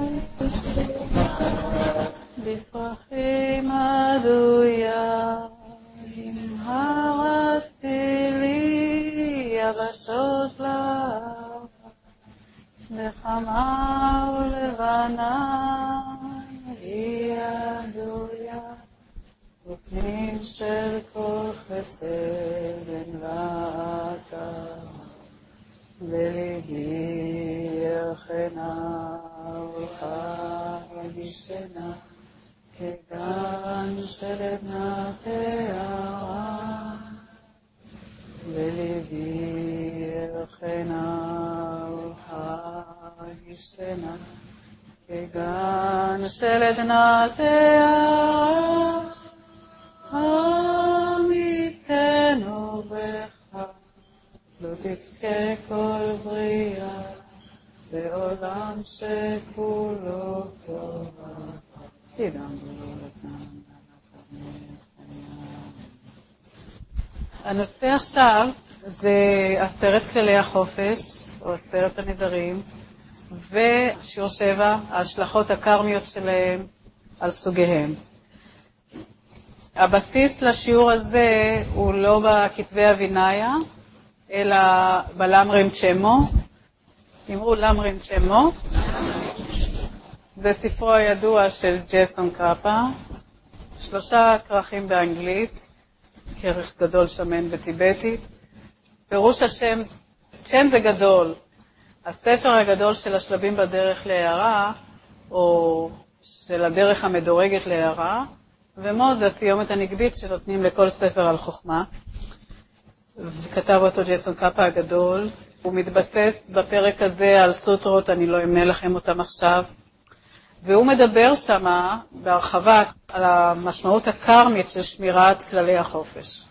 בפרחים עדויה, עם הר אצילי, יבשות לאב, נחמה ולבנה, היא עדויה, ופנים של כל חסד אין ואתה, בליבי ירחנה ולחגישנה, כגן של עדנה תארה, בליבי ירחנה ולחגישנה, כגן של עדנה תארה, עמיתנו בך, לא תזכה כל בריאה, בעולם שכולו טובה. הנושא עכשיו זה 10 כללי החופש, או 10 הנדרים, ושיעור 7, ההשלכות הקרמיות שלהם על סוגיהם. הבסיס לשיעור הזה הוא לא בכתבי אביניה, אלא בלמרים צ'מו. אמרו למרים צ'מו. זה ספרו הידוע של ג'ייסון קאפה. 3 כרכים באנגלית, כרך גדול שמן בטיבטית. פירוש השם, שם זה גדול. הספר הגדול של השלבים בדרך להערה, או של הדרך המדורגת להערה, ומו זה הסיומת הנגבית שנותנים לכל ספר על חוכמה. וכתב אותו ג'ייסון קאפה הגדול. הוא מתבסס בפרק הזה על סוטרות, אני לא אמנה לכם אותם עכשיו. והוא מדבר שמה בהרחבה על המשמעות הקרמית של שמירת כללי החופש.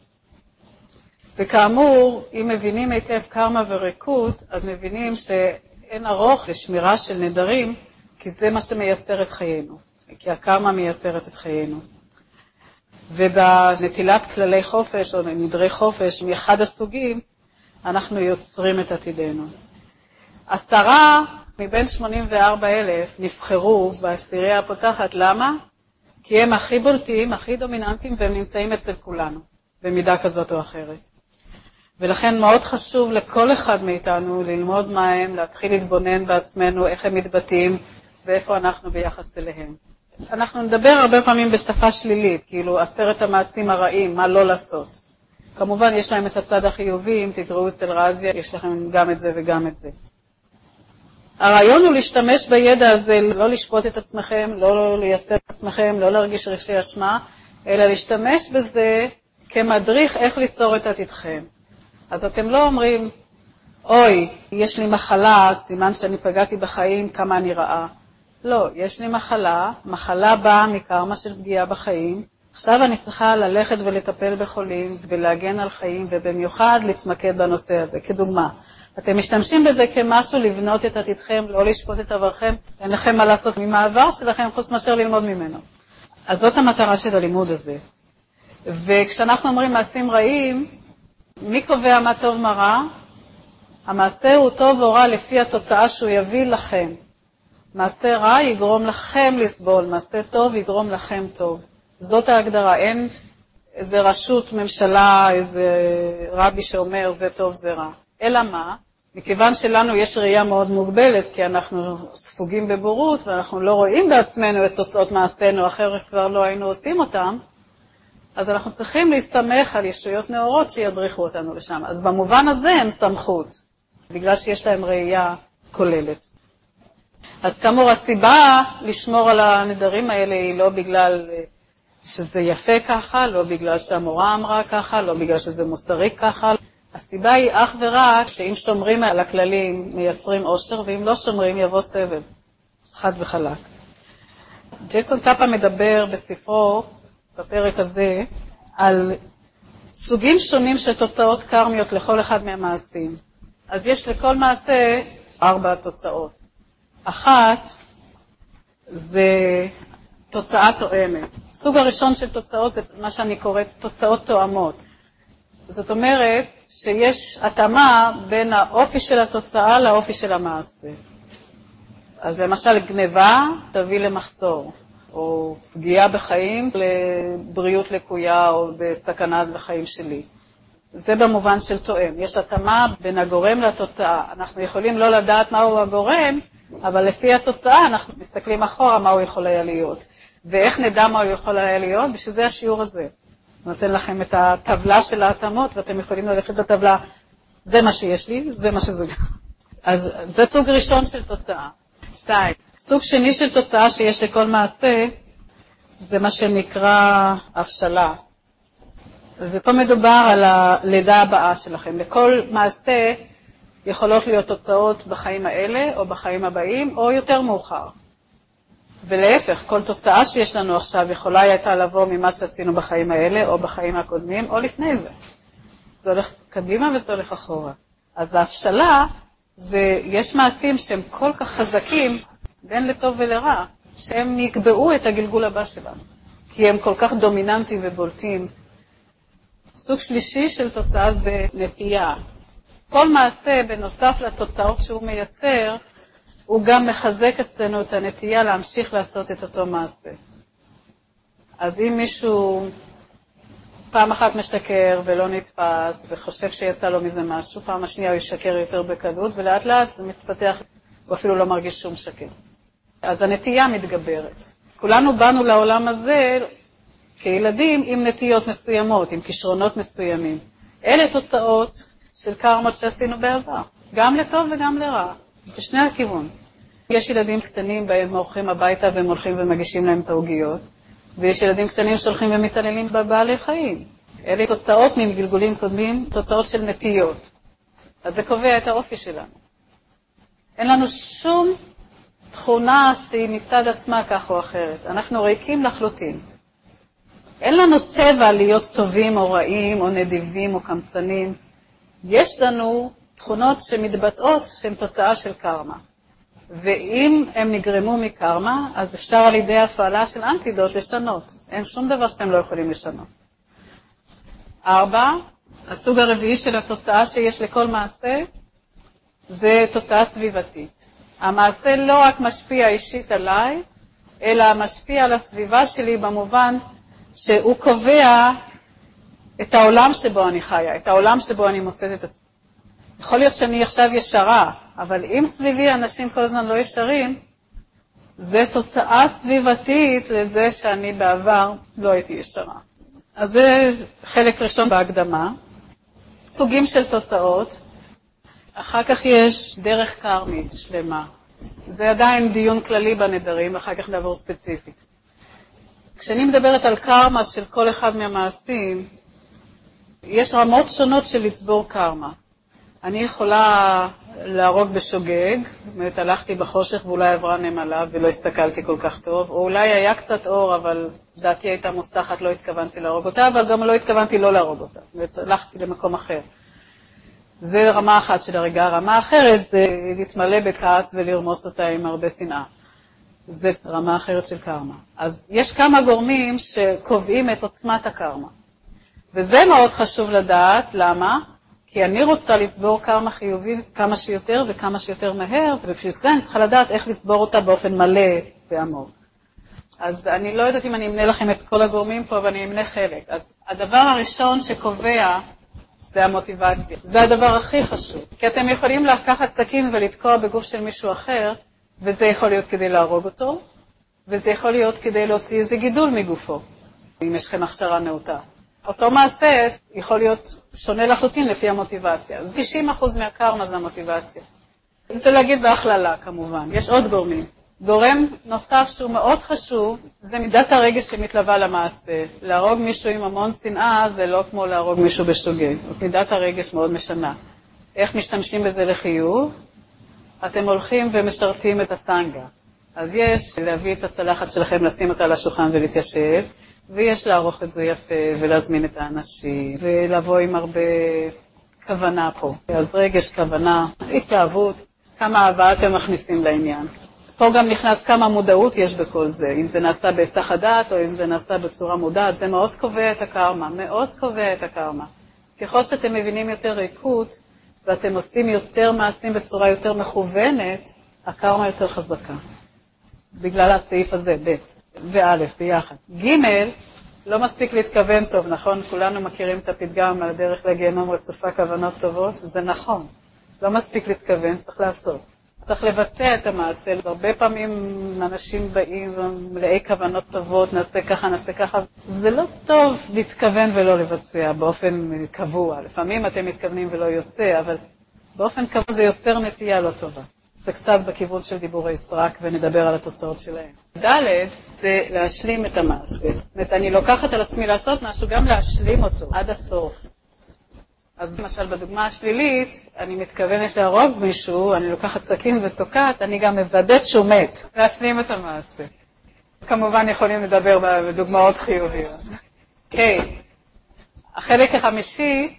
וכאמור, אם מבינים היטב קרמה וריקות, אז מבינים שאין ארוך לשמירה של נדרים, כי זה מה שמייצר את חיינו. כי הקרמה מייצרת את חיינו. ובנטילת כללי חופש או נדרי חופש מאחד הסוגים, אנחנו יוצרים את עתידנו. 10 מבין 84,000 נבחרו בעשירייה הפותחת. למה? כי הם הכי בולטים, הכי דומיננטיים, והם נמצאים אצל כולנו, במידה כזאת או אחרת. ולכן מאוד חשוב לכל אחד מאיתנו ללמוד מה הם, להתחיל להתבונן בעצמנו, איך הם מתבטאים, ואיפה אנחנו ביחס אליהם. אנחנו נדבר הרבה פעמים בשפה שלילית, כאילו 10 המעשים הרעים, מה לא לעשות. כמובן יש להם את הצד החיובי, אם תקראו אצל רזיה, יש לכם גם את זה וגם את זה. הרעיון הוא להשתמש בידע הזה, לא לשפוט את עצמכם, לא לייסר את עצמכם, לא להרגיש רגשי אשמה, אלא להשתמש בזה כמדריך איך ליצור את עתידכם. אז אתם לא אומרים, אוי, יש לי מחלה, סימן שאני פגעתי בחיים, כמה אני רעה. לא, יש לי מחלה באה מקרמה של פגיעה בחיים. עכשיו אני צריכה ללכת ולטפל בחולים ולהגן על חיים, ובמיוחד להתמקד בנושא הזה, כדוגמה. אתם משתמשים בזה כמשהו לבנות את עתידכם, לא לשפוט את עברכם, אין לכם מה לעשות ממעבר שלכם חוץ מאשר ללמוד ממנו. אז זאת המטרה של הלימוד הזה. וכשאנחנו אומרים מעשים רעים, מי קובע מה טוב מה רע? המעשה הוא טוב או רע לפי התוצאה שהוא יביא לכם. מעשה רע יגרום לכם לסבול, מעשה טוב יגרום לכם טוב. זאת ההגדרה, אין איזה רשות ממשלה, איזה רבי שאומר זה טוב זה רע. אלא מה? מכיוון שלנו יש ראייה מאוד מוגבלת, כי אנחנו ספוגים בבורות ואנחנו לא רואים בעצמנו את תוצאות מעשינו, אחרת כבר לא היינו עושים אותם, אז אנחנו צריכים להסתמך על ישויות נאורות שידריכו אותנו לשם. אז במובן הזה הם סמכות, בגלל שיש להם ראייה כוללת. אז כאמור, הסיבה לשמור על הנדרים האלה היא לא בגלל שזה יפה ככה, לא בגלל שהמורה אמרה ככה, לא בגלל שזה מוסרי ככה. הסיבה היא אך ורק שאם שומרים על הכללים מייצרים אושר, ואם לא שומרים יבוא סבל. חד וחלק. ג'ייסון קאפה מדבר בספרו, בפרק הזה, על סוגים שונים של תוצאות קרמיות לכל אחד מהמעשים. אז יש לכל מעשה 4 תוצאות. אחת זה תוצאה תואמת. סוג הראשון של תוצאות זה מה שאני קוראת תוצאות תואמות. זאת אומרת שיש התאמה בין האופי של התוצאה לאופי של המעשה. אז למשל גניבה תביא למחסור, או פגיעה בחיים לבריאות לקויה או בסכנה לחיים שלי. זה במובן של תואם. יש התאמה בין הגורם לתוצאה. אנחנו יכולים לא לדעת מהו הגורם, אבל לפי התוצאה אנחנו מסתכלים אחורה מה הוא יכול היה להיות. ואיך נדע מה הוא יכול היה להיות? בשביל זה השיעור הזה. נותן לכם את הטבלה של ההתאמות, ואתם יכולים ללכת בטבלה, זה מה שיש לי, זה מה שזה. אז זה סוג ראשון של תוצאה. 2. סוג שני של תוצאה שיש לכל מעשה, זה מה שנקרא הבשלה. ופה מדובר על הלידה הבאה שלכם. לכל מעשה יכולות להיות תוצאות בחיים האלה, או בחיים הבאים, או יותר מאוחר. ולהפך, כל תוצאה שיש לנו עכשיו יכולה הייתה לבוא ממה שעשינו בחיים האלה, או בחיים הקודמים, או לפני זה. זה הולך קדימה וזה הולך אחורה. אז ההבשלה, יש מעשים שהם כל כך חזקים, בין לטוב ולרע, שהם יקבעו את הגלגול הבא שלנו. כי הם כל כך דומיננטיים ובולטים. סוג שלישי של תוצאה זה נטייה. כל מעשה, בנוסף לתוצאות שהוא מייצר, הוא גם מחזק אצלנו את הנטייה להמשיך לעשות את אותו מעשה. אז אם מישהו פעם אחת משקר ולא נתפס וחושב שיצא לו מזה משהו, פעם השנייה הוא ישקר יותר בקלות, ולאט לאט זה מתפתח, הוא אפילו לא מרגיש שום שקר. אז הנטייה מתגברת. כולנו באנו לעולם הזה כילדים עם נטיות מסוימות, עם כישרונות מסוימים. אלה תוצאות של קרמות שעשינו בעבר, גם לטוב וגם לרע, בשני הכיוון. יש ילדים קטנים בהם הולכים הביתה והם הולכים ומגישים להם את העוגיות, ויש ילדים קטנים שהולכים ומתעללים בבעלי חיים. אלה תוצאות מגלגולים קודמים, תוצאות של נטיות. אז זה קובע את האופי שלנו. אין לנו שום תכונה שהיא מצד עצמה כך או אחרת. אנחנו ריקים לחלוטין. אין לנו טבע להיות טובים או רעים או נדיבים או קמצנים. יש לנו תכונות שמתבטאות שהן תוצאה של קרמה. ואם הם נגרמו מקרמה, אז אפשר על ידי הפעלה של אנטידוט לשנות. אין שום דבר שאתם לא יכולים לשנות. 4. הסוג הרביעי של התוצאה שיש לכל מעשה, זה תוצאה סביבתית. המעשה לא רק משפיע אישית עליי, אלא משפיע על הסביבה שלי במובן שהוא קובע את העולם שבו אני חיה, את העולם שבו אני מוצאת את עצמי. יכול להיות שאני עכשיו ישרה, אבל אם סביבי אנשים כל הזמן לא ישרים, זה תוצאה סביבתית לזה שאני בעבר לא הייתי ישרה. אז זה חלק ראשון בהקדמה. סוגים של תוצאות. אחר כך יש דרך קרמית שלמה. זה עדיין דיון כללי בנדרים, אחר כך נעבור ספציפית. כשאני מדברת על קרמה של כל אחד מהמעשים, יש רמות שונות של לצבור קרמה. אני יכולה להרוג בשוגג, זאת אומרת, הלכתי בחושך ואולי עברה נמלה ולא הסתכלתי כל כך טוב, או אולי היה קצת אור, אבל דעתי הייתה מוסתחת, לא התכוונתי להרוג אותה, אבל גם לא התכוונתי לא להרוג אותה, זאת אומרת, הלכתי למקום אחר. זה רמה אחת של הרגע. רמה אחרת זה להתמלא בכעס ולרמוס אותה עם הרבה שנאה. זה רמה אחרת של קרמה. אז יש כמה גורמים שקובעים את עוצמת הקרמה. וזה מאוד חשוב לדעת. למה? כי אני רוצה לצבור קרמה חיובית כמה שיותר וכמה שיותר מהר, ובשביל זה אני צריכה לדעת איך לצבור אותה באופן מלא ועמוק. אז אני לא יודעת אם אני אמנה לכם את כל הגורמים פה, אבל אני אמנה חלק. אז הדבר הראשון שקובע זה המוטיבציה. זה הדבר הכי חשוב. כי אתם יכולים לקחת סכין ולתקוע בגוף של מישהו אחר, וזה יכול להיות כדי להרוג אותו, וזה יכול להיות כדי להוציא איזה גידול מגופו, אם יש לכם הכשרה נאותה. אותו מעשה יכול להיות שונה לחלוטין לפי המוטיבציה. אז 90% מהקרמה זה המוטיבציה. זה להגיד בהכללה כמובן. יש עוד גורמים. גורם נוסף שהוא מאוד חשוב, זה מידת הרגש שמתלווה למעשה. להרוג מישהו עם המון שנאה זה לא כמו להרוג מישהו בשוגג. מידת הרגש מאוד משנה. איך משתמשים בזה לחיוב? אתם הולכים ומשרתים את הסנגה. אז יש להביא את הצלחת שלכם, לשים אותה על השולחן ולהתיישב, ויש לערוך את זה יפה ולהזמין את האנשים, ולבוא עם הרבה כוונה פה. אז רגש, כוונה, התאהבות, כמה אהבה אתם מכניסים לעניין. פה גם נכנס כמה מודעות יש בכל זה, אם זה נעשה בהיסח הדעת או אם זה נעשה בצורה מודעת, זה מאוד קובע את הקרמה, מאוד קובע את הקרמה. ככל שאתם מבינים יותר ריקות, ואתם עושים יותר מעשים בצורה יותר מכוונת, הקרמה יותר חזקה. בגלל הסעיף הזה, ב' וא' ביחד. ג' לא מספיק להתכוון טוב, נכון? כולנו מכירים את הפתגם, הדרך לגיהנום רצופה כוונות טובות. זה נכון. לא מספיק להתכוון, צריך לעשות. צריך לבצע את המעשה. הרבה פעמים אנשים באים ומלאי כוונות טובות, נעשה ככה, נעשה ככה. זה לא טוב להתכוון ולא לבצע באופן קבוע. לפעמים אתם מתכוונים ולא יוצא, אבל באופן קבוע זה יוצר נטייה לא טובה. זה קצת בכיוון של דיבורי סרק ונדבר על התוצאות שלהם. ד' זה להשלים את המעשה. זאת אומרת, אני לוקחת על עצמי לעשות משהו, גם להשלים אותו עד הסוף. אז למשל בדוגמה השלילית, אני מתכוונת להרוג מישהו, אני לוקחת סכין ותוקעת, אני גם מוודאת שהוא מת. להשלים את המעשה. כמובן יכולים לדבר בדוגמאות חיוביות. אוקיי, החלק החמישי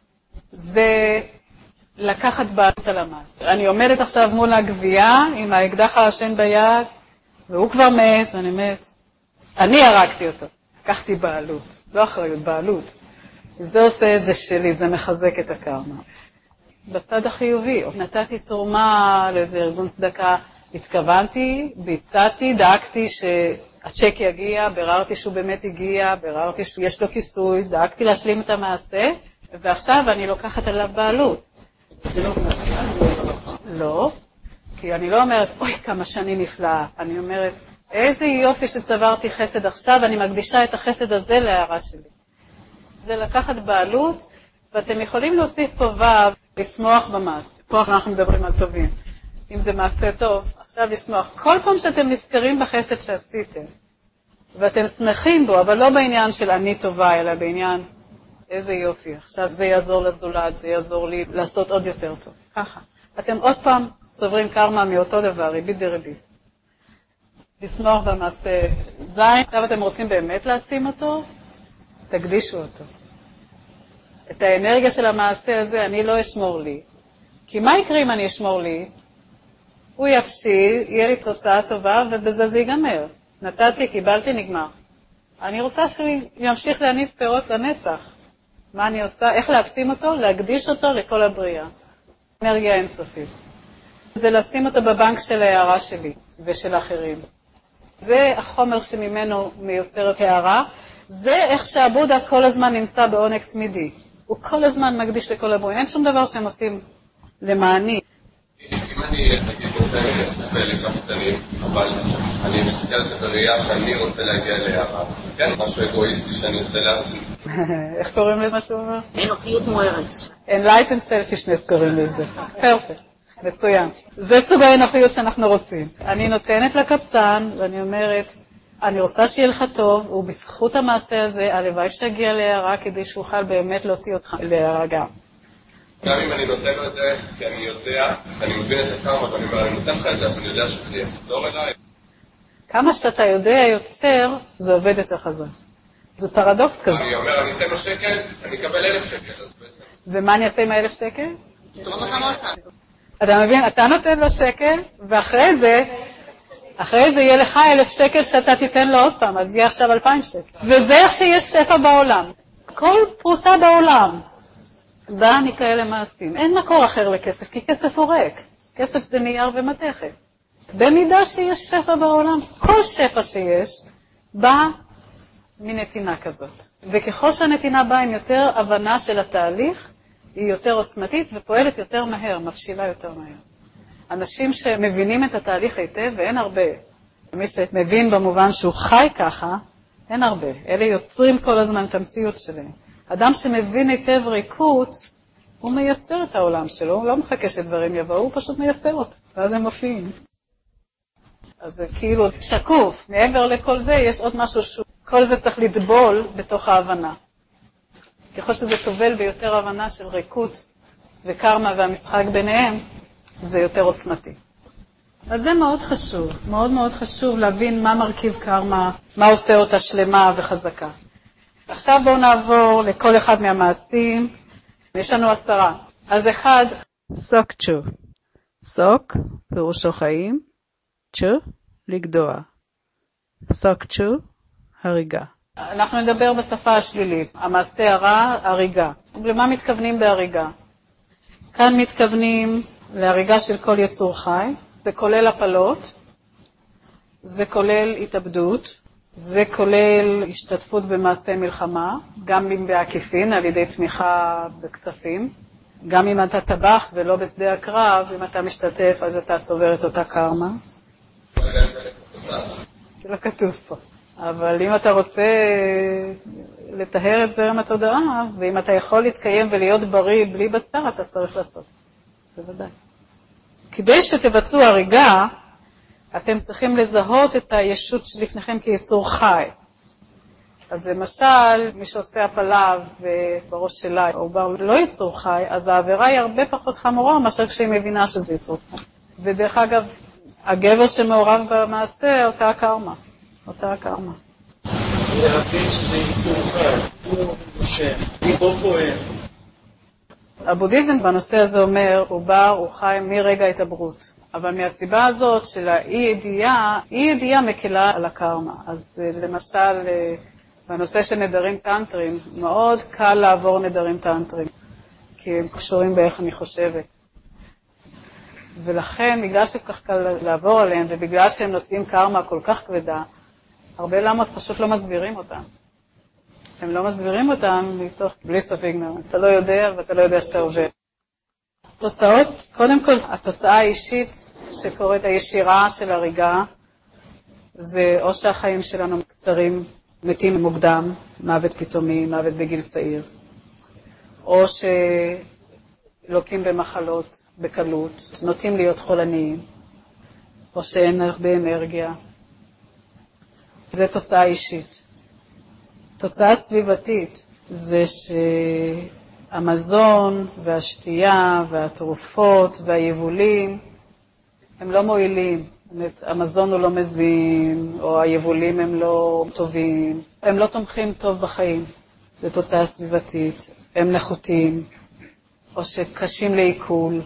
זה לקחת בעלות על המעשה. אני עומדת עכשיו מול הגבייה עם האקדח העשן ביד, והוא כבר מת, ואני מת. אני הרגתי אותו. לקחתי בעלות. לא אחריות, בעלות. זה עושה את זה שלי, זה מחזק את הקרמה. בצד החיובי, נתתי תרומה לאיזה ארגון צדקה, התכוונתי, ביצעתי, דאגתי שהצ'ק יגיע, בררתי שהוא באמת הגיע, בררתי שיש לו כיסוי, דאגתי להשלים את המעשה, ועכשיו אני לוקחת עליו בעלות. זה לא מצליח? לא, כי אני לא אומרת, אוי, כמה שני נפלאה. אני אומרת, איזה יופי שצברתי חסד עכשיו, אני מקדישה את החסד הזה להערה שלי. זה לקחת בעלות, ואתם יכולים להוסיף פה לשמוח במעשה. פה אנחנו מדברים על טובים. אם זה מעשה טוב, עכשיו לשמוח. כל פעם שאתם נזכרים בחסד שעשיתם, ואתם שמחים בו, אבל לא בעניין של אני טובה, אלא בעניין איזה יופי. עכשיו זה יעזור לזולת, זה יעזור לי לעשות עוד יותר טוב. ככה. אתם עוד פעם צוברים קרמה מאותו דבר, ריבית דריבית. לשמוח במעשה זין. עכשיו אתם רוצים באמת להעצים אותו? תקדישו אותו. את האנרגיה של המעשה הזה אני לא אשמור לי. כי מה יקרה אם אני אשמור לי? הוא יפשיל, יהיה לי תוצאה טובה, ובזה זה ייגמר. נתתי, קיבלתי, נגמר. אני רוצה שהוא ימשיך להניב פירות לנצח. מה אני עושה? איך להעצים אותו? להקדיש אותו לכל הבריאה. אנרגיה אינסופית. זה לשים אותו בבנק של ההערה שלי ושל האחרים. זה החומר שממנו מיוצרת הערה. זה איך שהבודה כל הזמן נמצא בעונג תמידי. הוא כל הזמן מקדיש לכל הבריאה. אין שום דבר שהם עושים למעני. אם אני רוצה להסתכל לכמה צנים, אבל אני מסתכלת את הראייה שאני רוצה להגיע להערה. כן, משהו אגואיסטי שאני עושה לעצמי. איך קוראים לזה מה שהוא אומר? אנוכיות מוארת. Enlightened selfishness קוראים לזה. פרפקט. מצוין. זה סוג האנוכיות שאנחנו רוצים. אני נותנת לקבצן ואני אומרת, אני רוצה שיהיה לך טוב, ובזכות המעשה הזה, הלוואי שיגיע להערה כדי שאוכל באמת להוציא אותך להערה גם. גם אם אני נותן לו את זה, כי אני יודע, אני מבין את הקרמה, ואני אומר, אני נותן לך את זה, אבל אני יודע שזה יחזור אליי. כמה שאתה יודע יותר, זה עובד יותר חזק. זה פרדוקס כזה. אני אומר, אני אתן לו שקל, אני אקבל 1,000 שקל. ומה אני אעשה עם 1,000 שקל? תראה לך מאוד פעם. אתה מבין, אתה נותן לו שקל, ואחרי זה יהיה לך 1,000 שקל שאתה תיתן לו עוד פעם, אז יהיה עכשיו 2,000 שקל. וזה איך שיש שפע בעולם. כל פרוטה בעולם. באה מכאלה מעשים. אין מקור אחר לכסף, כי כסף הוא ריק. כסף זה נייר ומתכת. במידה שיש שפע בעולם, כל שפע שיש, בא מנתינה כזאת. וככל שהנתינה באה עם יותר הבנה של התהליך, היא יותר עוצמתית ופועלת יותר מהר, מבשילה יותר מהר. אנשים שמבינים את התהליך היטב, ואין הרבה. מי שמבין במובן שהוא חי ככה, אין הרבה. אלה יוצרים כל הזמן את המציאות שלהם. אדם שמבין היטב ריקות, הוא מייצר את העולם שלו, הוא לא מחכה שדברים יבואו, הוא פשוט מייצר אותם, ואז הם מופיעים. אז זה כאילו שקוף. מעבר לכל זה, יש עוד משהו כל זה צריך לטבול בתוך ההבנה. ככל שזה טובל ביותר הבנה של ריקות וקרמה והמשחק ביניהם, זה יותר עוצמתי. אז זה מאוד חשוב, מאוד מאוד חשוב להבין מה מרכיב קרמה, מה עושה אותה שלמה וחזקה. עכשיו בואו נעבור לכל אחד מהמעשים. יש לנו 10. אז 1, סוק צ'ו. סוק, פירושו חיים, צ'ו, לגדוע. סוק צ'ו, הריגה. אנחנו נדבר בשפה השלילית. המעשה הרע, הריגה. למה מתכוונים בהריגה? כאן מתכוונים להריגה של כל יצור חי, זה כולל הפלות, זה כולל התאבדות, זה כולל השתתפות במעשי מלחמה, גם אם בעקיפין על ידי תמיכה בכספים, גם אם אתה טבח ולא בשדה הקרב, אם אתה משתתף אז אתה צובר את אותה קרמה. לא כתוב פה. אבל אם אתה רוצה לטהר את זרם התודעה, ואם אתה יכול להתקיים ולהיות בריא בלי בשר, אתה צריך לעשות את זה. בוודאי. כדי שתבצעו הריגה, אתם צריכים לזהות את הישות שלפניכם כיצור חי. אז למשל, מי שעושה הפלה ובראש שלה העובר לא יצור חי, אז העבירה היא הרבה פחות חמורה מאשר כשהיא מבינה שזה יצור חי. ודרך אגב, הגבר שמעורב במעשה, אותה הקרמה. אותה הקרמה. להבין שזה יצור חי, הוא נושם, ליבו פועל. הבודהיזם בנושא הזה אומר, הוא בא, הוא חי מרגע התעברות. אבל מהסיבה הזאת של האי-ידיעה, אי-ידיעה מקלה על הקרמה. אז למשל, בנושא של נדרים טנטרים, מאוד קל לעבור נדרים טנטרים, כי הם קשורים באיך אני חושבת. ולכן, בגלל שכך קל לעבור עליהם, ובגלל שהם נושאים קרמה כל כך כבדה, הרבה למות פשוט לא מסבירים אותם. הם לא מסבירים אותם מתוך בליס אוף איגנורנס. אתה לא יודע ואתה לא יודע שאתה עובד. תוצאות, קודם כל, התוצאה האישית שקורית הישירה של הריגה, זה או שהחיים שלנו קצרים, מתים מוקדם, מוות פתאומי, מוות בגיל צעיר, או שלוקים במחלות בקלות, נוטים להיות חולניים, או שאין הרבה אנרגיה. זה תוצאה אישית. תוצאה סביבתית זה שהמזון והשתייה והתרופות והיבולים הם לא מועילים. המזון הוא לא מזין, או היבולים הם לא טובים. הם לא תומכים טוב בחיים. זה תוצאה סביבתית. הם נחותים, או שקשים לעיכול,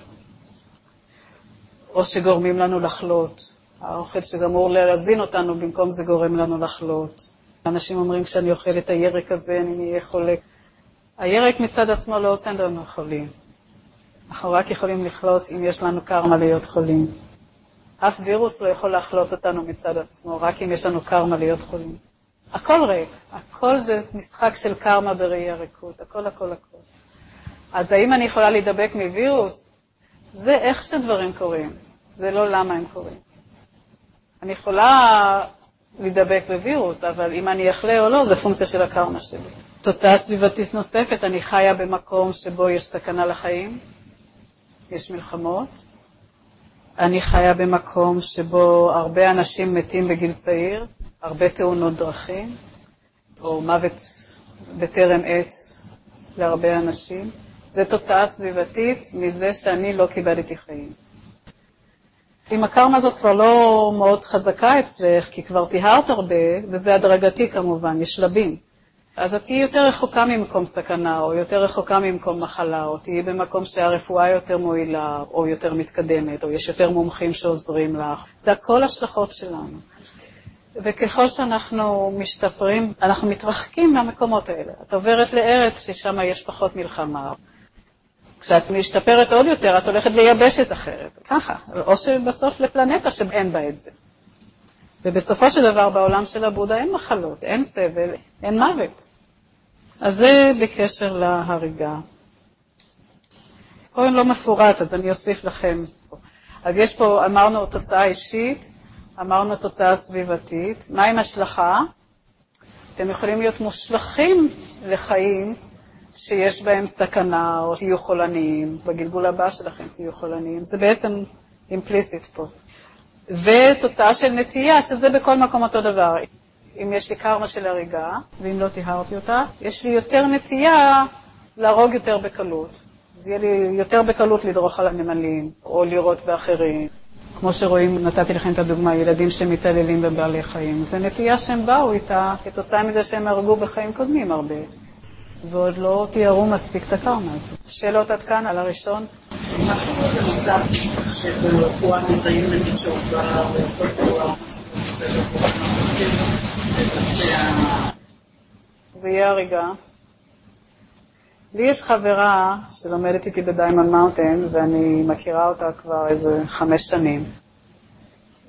או שגורמים לנו לחלות. האוכל שגמור להזין אותנו, במקום זה גורם לנו לחלות. אנשים אומרים, כשאני אוכל את הירק הזה, אני אהיה חולה. הירק מצד עצמו לא עושה לנו חולים. אנחנו רק יכולים לחלות אם יש לנו קרמה להיות חולים. אף וירוס לא יכול להחלות אותנו מצד עצמו, רק אם יש לנו קרמה להיות חולים. הכל ריק. הכל זה משחק של קרמה בראי הריקות. הכל. אז האם אני יכולה להידבק מווירוס? זה איך שדברים קורים. זה לא למה הם קורים. אני יכולה להידבק בווירוס, אבל אם אני אחלה או לא, זה פונקציה של הקרמה שלי. תוצאה סביבתית נוספת, אני חיה במקום שבו יש סכנה לחיים, יש מלחמות. אני חיה במקום שבו הרבה אנשים מתים בגיל צעיר, הרבה תאונות דרכים, או מוות בטרם עת להרבה אנשים. זה תוצאה סביבתית מזה שאני לא קיבלתי חיים. אם הקרמה הזאת כבר לא מאוד חזקה אצלך, כי כבר תיהרת הרבה, וזה הדרגתי כמובן, יש שלבים. אז את תהיי יותר רחוקה ממקום סכנה, או יותר רחוקה ממקום מחלה, או תהיי במקום שהרפואה יותר מועילה, או יותר מתקדמת, או יש יותר מומחים שעוזרים לך. זה הכל השלכות שלנו. וככל שאנחנו משתפרים, אנחנו מתרחקים מהמקומות האלה. את עוברת לארץ ששם יש פחות מלחמה. כשאת משתפרת עוד יותר, את הולכת ליבשת אחרת. ככה. או שבסוף לפלנטה שאין בה את זה. ובסופו של דבר בעולם של הבודה אין מחלות, אין סבל, אין מוות. אז זה בקשר להריגה. פה לא מפורט, אז אני אוסיף לכם. אז יש פה, אמרנו תוצאה אישית, אמרנו תוצאה סביבתית. מה עם השלכה? אתם יכולים להיות מושלכים לחיים שיש בהם סכנה, או תהיו חולניים. בגלגול הבא שלכם תהיו חולניים. זה בעצם אימפליסט פה. ותוצאה של נטייה, שזה בכל מקום אותו דבר. אם יש לי קרמה של הריגה, ואם לא תיהרתי אותה, יש לי יותר נטייה להרוג יותר בקלות. אז יהיה לי יותר בקלות לדרוך על הנמלים, או לראות באחרים. כמו שרואים, נתתי לכם את הדוגמה, ילדים שמתעללים בבעלי חיים. זה נטייה שהם באו איתה, כתוצאה מזה שהם הרגו בחיים קודמים הרבה. ועוד לא תיארו מספיק את הקרמה הזאת. שאלות עד כאן על הראשון? מה קורה במצב שברפואה מזהים נגיד שעובר וכל דבר בסדר רוצים לבצע? זה יהיה הריגה. לי יש חברה שלומדת איתי בדיימונד מאונטן, ואני מכירה אותה כבר איזה 5 שנים.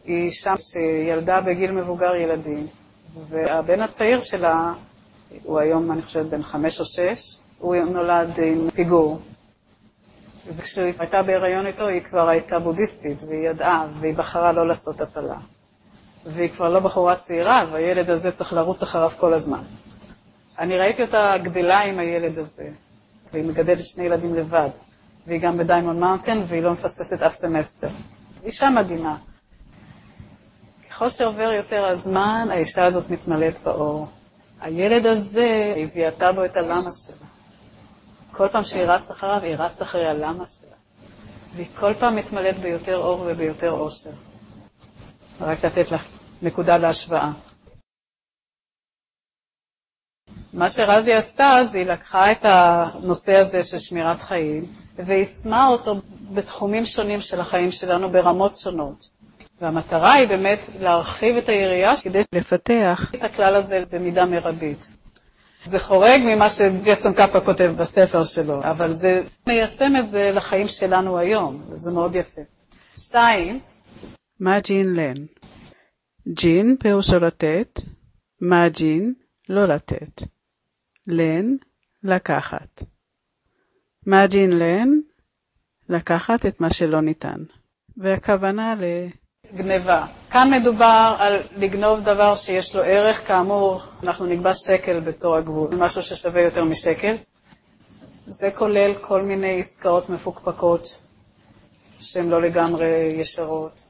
היא אישה שילדה בגיל מבוגר ילדים, והבן הצעיר שלה, הוא היום אני חושבת בן 5 או 6, הוא נולד עם פיגור. וכשהיא הייתה בהיריון איתו היא כבר הייתה בודהיסטית, והיא ידעה, והיא בחרה לא לעשות הפלה. והיא כבר לא בחורה צעירה, והילד הזה צריך לרוץ אחריו כל הזמן. אני ראיתי אותה גדלה עם הילד הזה, והיא מגדלת 2 ילדים לבד, והיא גם בדיימונד מאונטן, והיא לא מפספסת אף סמסטר. אישה מדהימה. ככל שעובר יותר הזמן, האישה הזאת מתמלאת באור. הילד הזה, היא זיהתה בו את הלמה שלה. כל פעם שהיא רץ אחריו, היא רץ אחרי הלמה שלה. והיא כל פעם מתמלאת ביותר אור וביותר אושר. רק לתת לך נקודה להשוואה. מה שרזי עשתה, אז היא לקחה את הנושא הזה של שמירת חיים, והשמה אותו בתחומים שונים של החיים שלנו ברמות שונות. והמטרה היא באמת להרחיב את היריעה כדי לפתח את הכלל הזה במידה מרבית. זה חורג ממה שג'ייסון קאפה כותב בספר שלו, אבל זה מיישם את זה לחיים שלנו היום, וזה מאוד יפה. 2. מה ג'ין לן? ג'ין פירושו לתת, מה ג'ין לא לתת. לן לקחת. מה ג'ין לן? לקחת את מה שלא ניתן. והכוונה גניבה. כאן מדובר על לגנוב דבר שיש לו ערך, כאמור, אנחנו נקבע שקל בתור הגבול, משהו ששווה יותר משקל. זה כולל כל מיני עסקאות מפוקפקות, שהן לא לגמרי ישרות.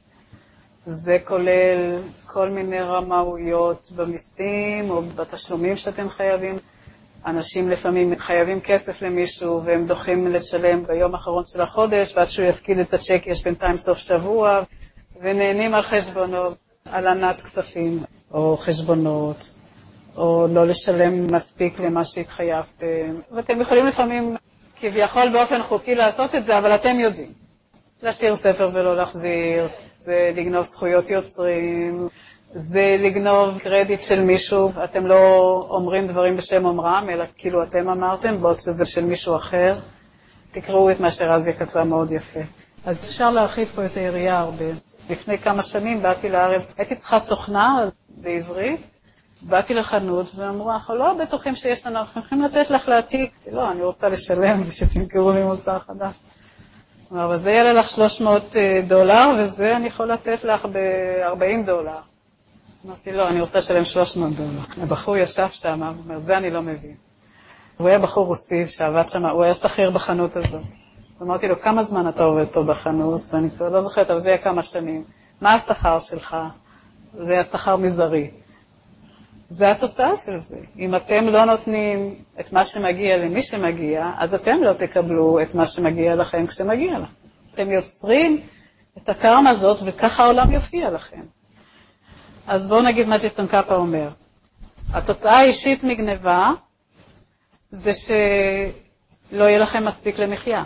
זה כולל כל מיני רמאויות במיסים או בתשלומים שאתם חייבים. אנשים לפעמים חייבים כסף למישהו והם דוחים לשלם ביום האחרון של החודש, ועד שהוא יפקיד את הצ'ק יש בינתיים סוף שבוע, ונהנים על חשבונות, הלנת כספים או חשבונות, או לא לשלם מספיק למה שהתחייבתם. ואתם יכולים לפעמים כביכול באופן חוקי לעשות את זה, אבל אתם יודעים. להשאיר ספר ולא להחזיר, זה לגנוב זכויות יוצרים, זה לגנוב קרדיט של מישהו, אתם לא אומרים דברים בשם אומרם, אלא כאילו אתם אמרתם, בעוד שזה של מישהו אחר. תקראו את מה שרזיה כתבה מאוד יפה. אז אפשר להרחיב פה את היריעה הרבה. לפני כמה שנים באתי לארץ, הייתי צריכה תוכנה בעברית, באתי לחנות ואמרו, אנחנו לא בטוחים שיש לנו, אנחנו יכולים לתת לך להעתיק. לא, אני רוצה לשלם ושתמכרו לי מוצר חדש. אבל זה יעלה לך $300 וזה אני יכול לתת לך $40. אמרתי, לא, אני רוצה לשלם $300. הבחור ישב שם, הוא אומר, זה אני לא מבין. הוא היה בחור רוסי שעבד שם, הוא היה שכיר בחנות הזאת. אמרתי לו, כמה זמן אתה עובד פה בחנות? ואני כבר לא זוכרת, אבל זה היה כמה שנים. מה השכר שלך? זה היה שכר מזערי. זה התוצאה של זה. אם אתם לא נותנים את מה שמגיע למי שמגיע, אז אתם לא תקבלו את מה שמגיע לכם כשמגיע לכם. אתם יוצרים את הקרמה הזאת, וככה העולם יופיע לכם. אז בואו נגיד מה ג'ייסון קאפה אומר. התוצאה האישית מגניבה, זה שלא יהיה לכם מספיק למחיה.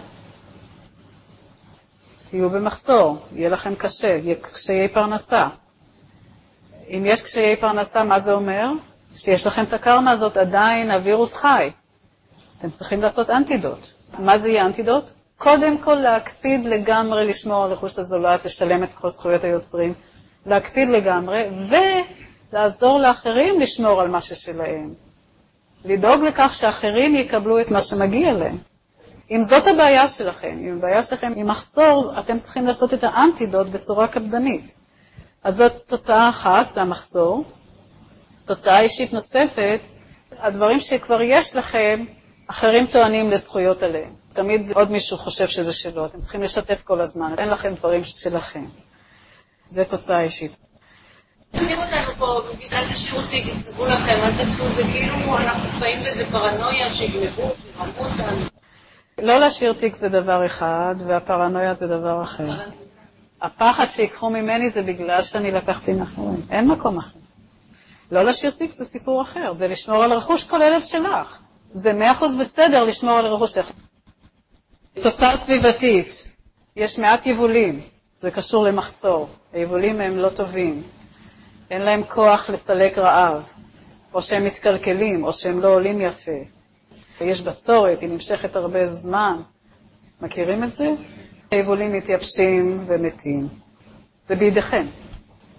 תהיו במחסור, יהיה לכם קשה, יהיה קשיי פרנסה. אם יש קשיי פרנסה, מה זה אומר? שיש לכם את הקרמה הזאת, עדיין הווירוס חי. אתם צריכים לעשות אנטידוט. מה זה יהיה אנטידוט? קודם כל להקפיד לגמרי לשמור על רכוש הזולת, לשלם את כל זכויות היוצרים, להקפיד לגמרי, ולעזור לאחרים לשמור על מה ששלהם. לדאוג לכך שאחרים יקבלו את מה שמגיע להם. אם זאת הבעיה שלכם, אם הבעיה שלכם היא מחסור, אתם צריכים לעשות את האנטידוט בצורה קפדנית. אז זאת תוצאה אחת, זה המחסור. תוצאה אישית נוספת, הדברים שכבר יש לכם, אחרים טוענים לזכויות עליהם. תמיד עוד מישהו חושב שזה שלו, אתם צריכים לשתף כל הזמן, אין לכם דברים שלכם. זה תוצאה אישית. תשאיר אותנו פה, אל תשאירו אותי, תגנבו לכם, אל תעשו, זה כאילו אנחנו חיים באיזה פרנויה שיגנבו, שירמו אותנו. לא להשאיר תיק זה דבר אחד, והפרנויה זה דבר אחר. הפחד שיקחו ממני זה בגלל שאני לקחתי מאחורים. אין מקום אחר. לא להשאיר תיק זה סיפור אחר, זה לשמור על רכוש כל אלף שלך. זה 100% בסדר לשמור על רכוש שלך. תוצאה סביבתית, יש מעט יבולים, זה קשור למחסור. היבולים הם לא טובים, אין להם כוח לסלק רעב, או שהם מתקלקלים, או שהם לא עולים יפה. יש בצורת, היא נמשכת הרבה זמן. מכירים את זה? היבולים מתייבשים ומתים. זה בידיכם.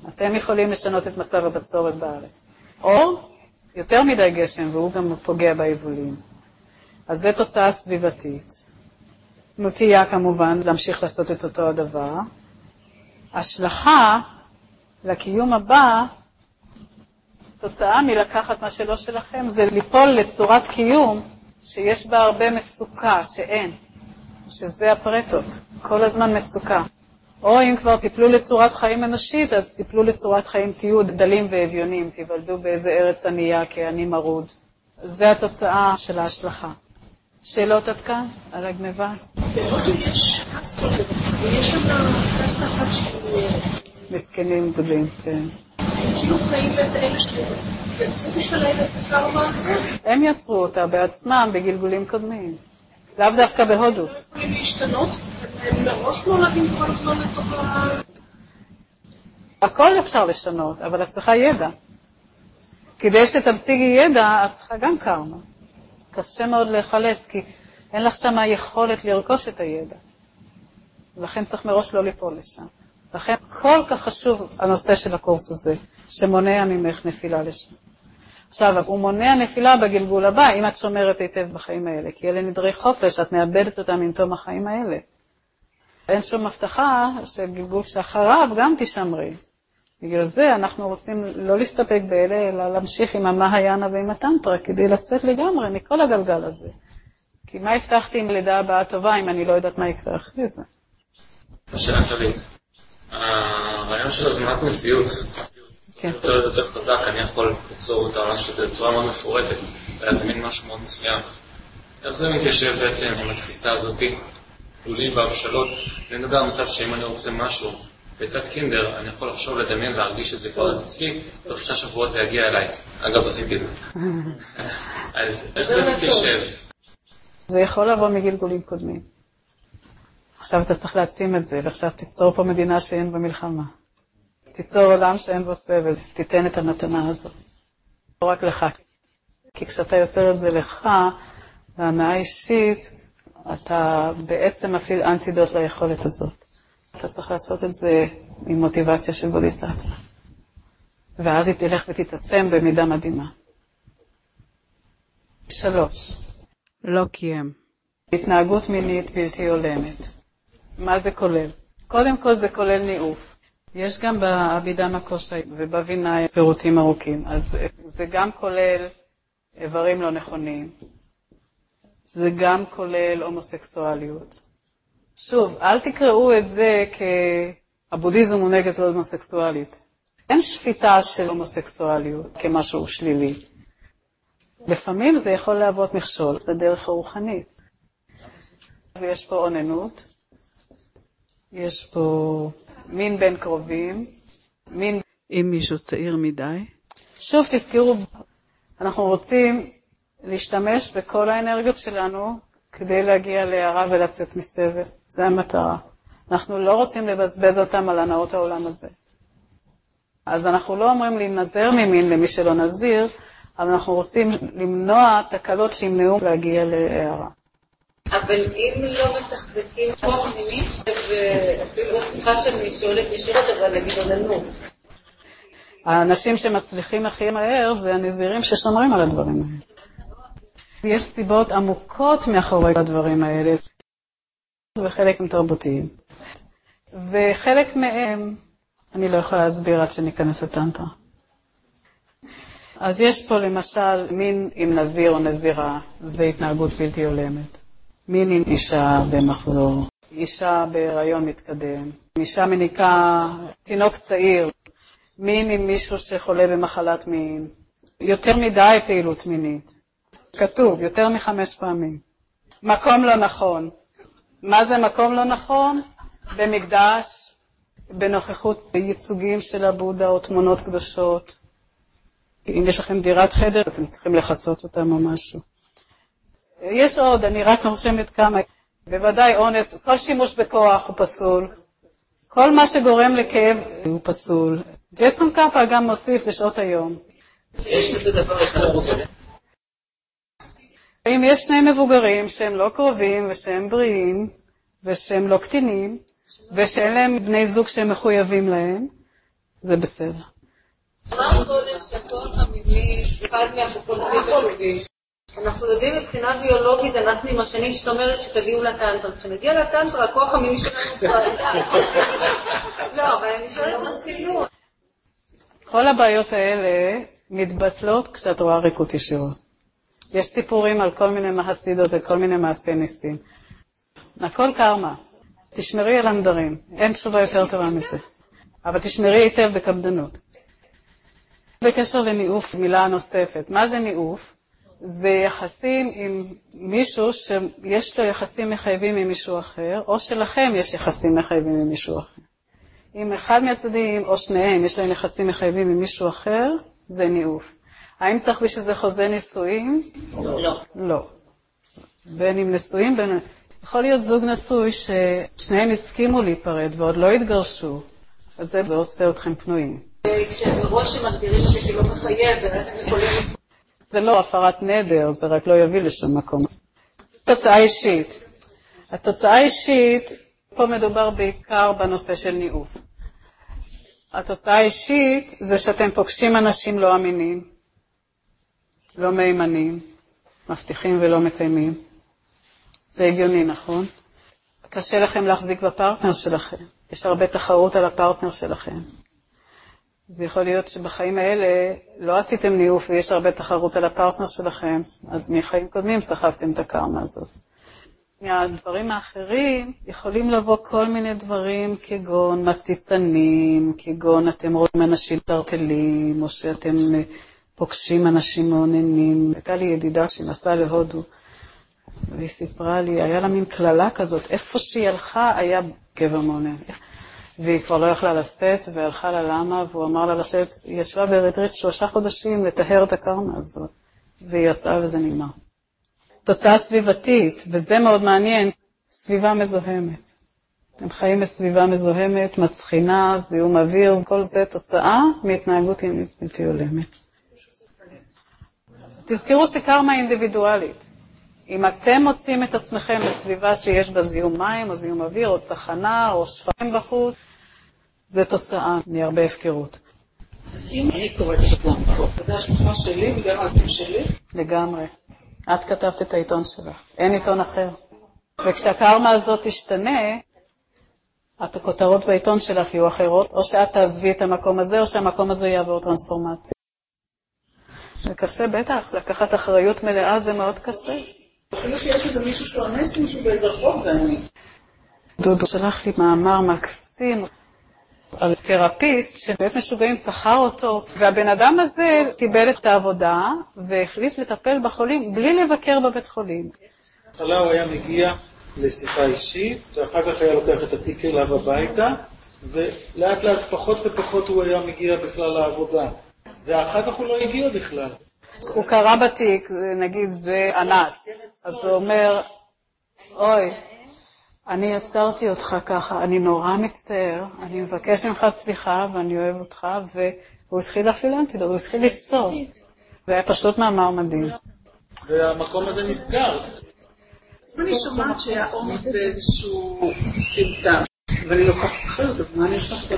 אתם יכולים לשנות את מצב הבצורת בארץ. או יותר מדי גשם, והוא גם פוגע ביבולים. אז זו תוצאה סביבתית. נטייה כמובן להמשיך לעשות את אותו הדבר. השלכה לקיום הבא, תוצאה מלקחת מה שלא שלכם, זה ליפול לצורת קיום שיש בה הרבה מצוקה, שאין. שזה הפרטות, כל הזמן מצוקה. או אם כבר תיפלו לצורת חיים אנושית, אז תיפלו לצורת חיים, תהיו דלים ואביונים, תיוולדו באיזה ארץ ענייה כעני מרוד. זה התוצאה של ההשלכה. שאלות עד כאן על הגניבה? בהודו יש קסטה, ויש שם קסטה אחת שזה... מסכנים גדולים, כן. כאילו חיים את האלה שיצרו בשבילם את הקרמה הזאת? הם יצרו אותה בעצמם בגלגולים קודמים. לאו דווקא בהודו. לא יכולים להשתנות? הם מראש נולדים כל הזמן לתוך ה... הכל אפשר לשנות, אבל את צריכה ידע. כדי שתמשיגי ידע, את צריכה גם קרמה. קשה מאוד להיחלץ, כי אין לך שם יכולת לרכוש את הידע. ולכן צריך מראש לא ליפול לשם. לכן כל כך חשוב הנושא של הקורס הזה, שמונע ממך נפילה לשם. עכשיו, הוא מונע נפילה בגלגול הבא, אם את שומרת היטב בחיים האלה, כי אלה נדרי חופש, את מאבדת אותם עם תום החיים האלה. אין שום הבטחה שגלגול שאחריו גם תשמרי. בגלל זה אנחנו רוצים לא להסתפק באלה, אלא להמשיך עם המהיאנה ועם הטנטרה, כדי לצאת לגמרי מכל הגלגל הזה. כי מה הבטחתי עם לידה הבאה טובה, אם אני לא יודעת מה יקרה אחרי זה? השאלה שלי, הרעיון של הזמנת מציאות, יותר חזק, אני יכול ליצור את העולם שלי בצורה מאוד מפורטת, ולהזמין משהו מאוד מסוים. איך זה מתיישב בעצם עם התפיסה הזאת, לולים והבשלות, אני מדבר על מצב שאם אני רוצה משהו, בצד קינדר, אני יכול לחשוב, לדמיין ולהרגיש את זה כבר אצלי, תוך 3 שבועות זה יגיע אליי. אגב, עשיתי את זה. אז איך זה מתיישב? זה יכול לבוא מגלגולים קודמים. עכשיו אתה צריך להעצים את זה, ועכשיו תיצור פה מדינה שאין בה מלחמה. תיצור עולם שאין בו סבל, תיתן את המתנה הזאת. לא רק לך. כי כשאתה יוצר את זה לך, להנאה אישית, אתה בעצם מפעיל אנטידוט ליכולת הזאת. אתה צריך לעשות את זה עם מוטיבציה של בודיסטווה. ואז היא תלך ותתעצם במידה מדהימה. 3. לא קיים. התנהגות מינית בלתי הולמת. מה זה כולל? קודם כל זה כולל ניאוף. יש גם באבידמה קושי ובבינה פירוטים ארוכים. אז זה גם כולל איברים לא נכונים. זה גם כולל הומוסקסואליות. שוב, אל תקראו את זה כהבודהיזם הוא נגד הומוסקסואלית. אין שפיטה של הומוסקסואליות כמשהו שלילי. לפעמים זה יכול להוות מכשול בדרך הרוחנית. ויש פה עוננות, יש פה מין בין קרובים, מין... אם מישהו צעיר מדי. שוב, תזכרו, אנחנו רוצים להשתמש בכל האנרגיות שלנו כדי להגיע להערה ולצאת מסבל. זה המטרה. אנחנו לא רוצים לבזבז אותם על הנאות העולם הזה. אז אנחנו לא אומרים להינזר ממין למי שלא נזיר, אבל אנחנו רוצים למנוע תקלות שימנעו להגיע להערה. אבל אם לא מתחזקים כוח פנימי, ואפילו סליחה שאני שואלת ישירות, אבל נגיד עודנות. האנשים שמצליחים הכי מהר זה הנזירים ששומרים על הדברים האלה. יש סיבות עמוקות מאחורי הדברים האלה, וחלק הם תרבותיים. וחלק מהם אני לא יכולה להסביר עד שניכנס לטנטרה. אז יש פה למשל מין עם נזיר או נזירה, זה התנהגות בלתי הולמת. מין עם אישה במחזור, אישה בהיריון מתקדם, אישה מניקה תינוק צעיר, מין עם מישהו שחולה במחלת מין, יותר מדי פעילות מינית. כתוב, יותר מ5 פעמים. מקום לא נכון. מה זה מקום לא נכון? במקדש, בנוכחות ייצוגים של הבודה או תמונות קדושות. אם יש לכם דירת חדר, אתם צריכים לחסות אותם או משהו. יש עוד, אני רק נרשמת כמה. בוודאי אונס, כל שימוש בכוח הוא פסול. כל מה שגורם לכאב הוא פסול. ג'טסון קאפה גם מוסיף בשעות היום. יש לזה דבר אחד. אם יש 2 מבוגרים שהם לא קרובים ושהם בריאים ושהם לא קטינים ושאין להם בני זוג שהם מחויבים להם, זה בסדר. אמרת קודם שהכוח המיני, אחד מהכוחות הכי חשובים. אנחנו יודעים מבחינה ביולוגית, אנחנו עם השנים שאת אומרת שתגיעו לטנטרה. כשנגיע לטנטרה, הכוח המיני שלנו כבר ידע. לא, אבל אני שואלת מצחינות. כל הבעיות האלה מתבטלות כשאת רואה ריקות ישירות. יש סיפורים על כל מיני מהסידות וכל מיני מעשי ניסים. הכל קרמה. תשמרי על הנדרים. אין תשובה יותר טובה מזה. אבל תשמרי היטב בקפדנות. בקשר לניאוף, מילה נוספת. מה זה ניאוף? זה יחסים עם מישהו שיש לו יחסים מחייבים עם מישהו אחר, או שלכם יש יחסים מחייבים עם מישהו אחר. אם אחד מהצדדים או שניהם יש להם יחסים מחייבים עם מישהו אחר, זה ניאוף. האם צריך בשביל זה חוזה נישואים? לא. לא. בין אם נשואים, יכול להיות זוג נשוי ששניהם הסכימו להיפרד ועוד לא התגרשו, אז זה עושה אתכם פנויים. כשמראש שמגדירים את זה כי לא מחייב, ואתם יכולים... זה לא הפרת נדר, זה רק לא יביא לשום מקום. תוצאה אישית. התוצאה האישית, פה מדובר בעיקר בנושא של ניאוף. התוצאה האישית זה שאתם פוגשים אנשים לא אמינים, לא מהימנים, מבטיחים ולא מקיימים. זה הגיוני, נכון? קשה לכם להחזיק בפרטנר שלכם. יש הרבה תחרות על הפרטנר שלכם. זה יכול להיות שבחיים האלה לא עשיתם ניאוף ויש הרבה תחרות על הפרטנר שלכם, אז מחיים קודמים סחבתם את הקרמה הזאת. מהדברים האחרים יכולים לבוא כל מיני דברים כגון מציצנים, כגון אתם רואים אנשים טרטלים, או שאתם פוגשים אנשים מעוננים. הייתה לי ידידה שנסעה להודו, והיא סיפרה לי, היה לה מין כללה כזאת, איפה שהיא הלכה היה גבר מעונן. והיא כבר לא יכלה לשאת והלכה ללמה, והוא אמר לה לשאת, היא ישבה באריתריאה 3 חודשים לטהר את הקרמה הזאת, והיא יצאה וזה נגמר. תוצאה סביבתית, וזה מאוד מעניין, סביבה מזוהמת. הם חיים בסביבה מזוהמת, מצחינה, זיהום אוויר, כל זה תוצאה מהתנהגות ימית בלתי הולמת. תזכרו שקרמה אינדיבידואלית. אם אתם מוצאים את עצמכם בסביבה שיש בה זיהום מים, או זיהום אוויר, או צחנה, או שפעים בחוץ, זה תוצאה מהרבה הפקרות. אז אם אני קוראת את הפלן בסוף, זה השלוחה שלי וגם העשים שלי? לגמרי. את כתבת את העיתון שלך. אין עיתון אחר. וכשהקרמה הזאת תשתנה, הכותרות בעיתון שלך יהיו אחרות, או שאת תעזבי את המקום הזה, או שהמקום הזה יעבור טרנספורמציה. זה קשה בטח, לקחת אחריות מלאה זה מאוד קשה. אפילו שיש איזה מישהו שאונס מישהו באיזה רחוב, זה אני. דודו שלח לי מאמר מקסים על תרפיסט שבית משוגעים שכר אותו, והבן אדם הזה קיבל את העבודה והחליט לטפל בחולים בלי לבקר בבית חולים. בהתחלה הוא היה מגיע לשיחה אישית, ואחר כך היה לוקח את התיק אליו הביתה, ולאט לאט פחות ופחות הוא היה מגיע בכלל לעבודה. ואחר כך הוא לא הגיע בכלל. הוא קרא בתיק, נגיד זה אנס, אז הוא אומר, אוי, אני יצרתי אותך ככה, אני נורא מצטער, אני מבקש ממך סליחה ואני אוהב אותך, והוא התחיל להפעיל אנטידוט, הוא התחיל ליצור. זה היה פשוט מאמר מדהים. והמקום הזה נסגר. אני שומעת שהיה עומס באיזשהו סימפטם, ואני לוקחת אחרת, אז מה אני עושה?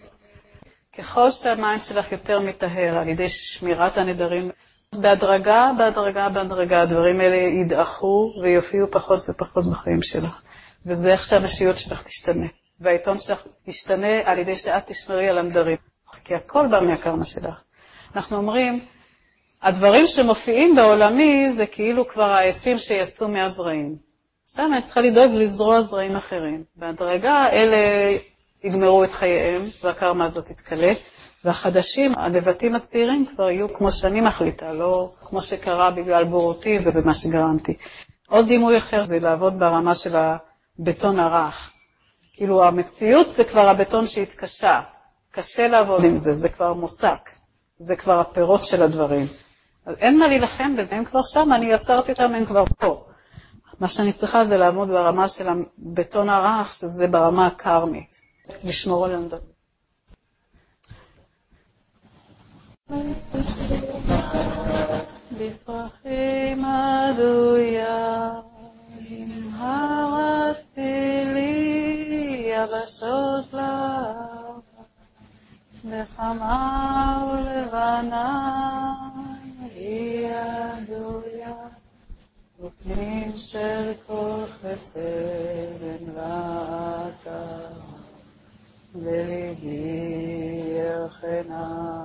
ככל שהמים שלך יותר מטהר על ידי שמירת הנדרים, בהדרגה, הדברים האלה ידעכו ויופיעו פחות ופחות בחיים שלך. וזה איך שהנשיות שלך תשתנה. והעיתון שלך ישתנה על ידי שאת תשמרי על הנדרים. כי הכל בא מהקרמה שלך. אנחנו אומרים, הדברים שמופיעים בעולמי זה כאילו כבר העצים שיצאו מהזרעים. עכשיו אני צריכה לדאוג לזרוע זרעים אחרים. בהדרגה אלה יגמרו את חייהם, והקרמה הזאת תתקלה, והחדשים, הנבטים הצעירים כבר יהיו כמו שאני מחליטה, לא כמו שקרה בגלל בורותי ובמה שגרמתי. עוד דימוי אחר זה לעבוד ברמה של הבטון הרך. כאילו המציאות זה כבר הבטון שהתקשה, קשה לעבוד עם זה, זה כבר מוצק, זה כבר הפירות של הדברים. אז אין מה להילחם בזה, הם כבר שם, אני יצרתי אותם, הם כבר פה. מה שאני צריכה זה לעמוד ברמה של הבטון הרך, שזה ברמה הקרמית, לשמור על הנדרים. בפרחים עדויה, עם הרצילי, יבשות לה, חמה ולבנה, היא הדויה, ופנים של כל חסד ואתה, בליבי ירחנה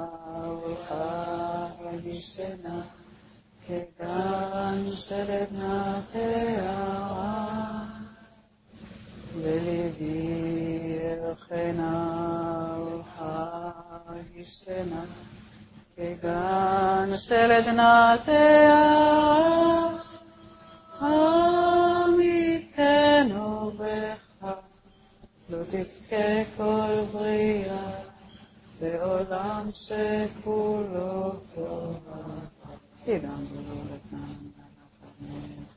ולחגישנה, כגן של עדנה תארה. בליבי ירחנה ולחגישנה, כגן של עדנה תארה. עמיתנו בך, לא תזכה כל בריאה, בעולם שכולו טובה. תדעם ולא לתנם,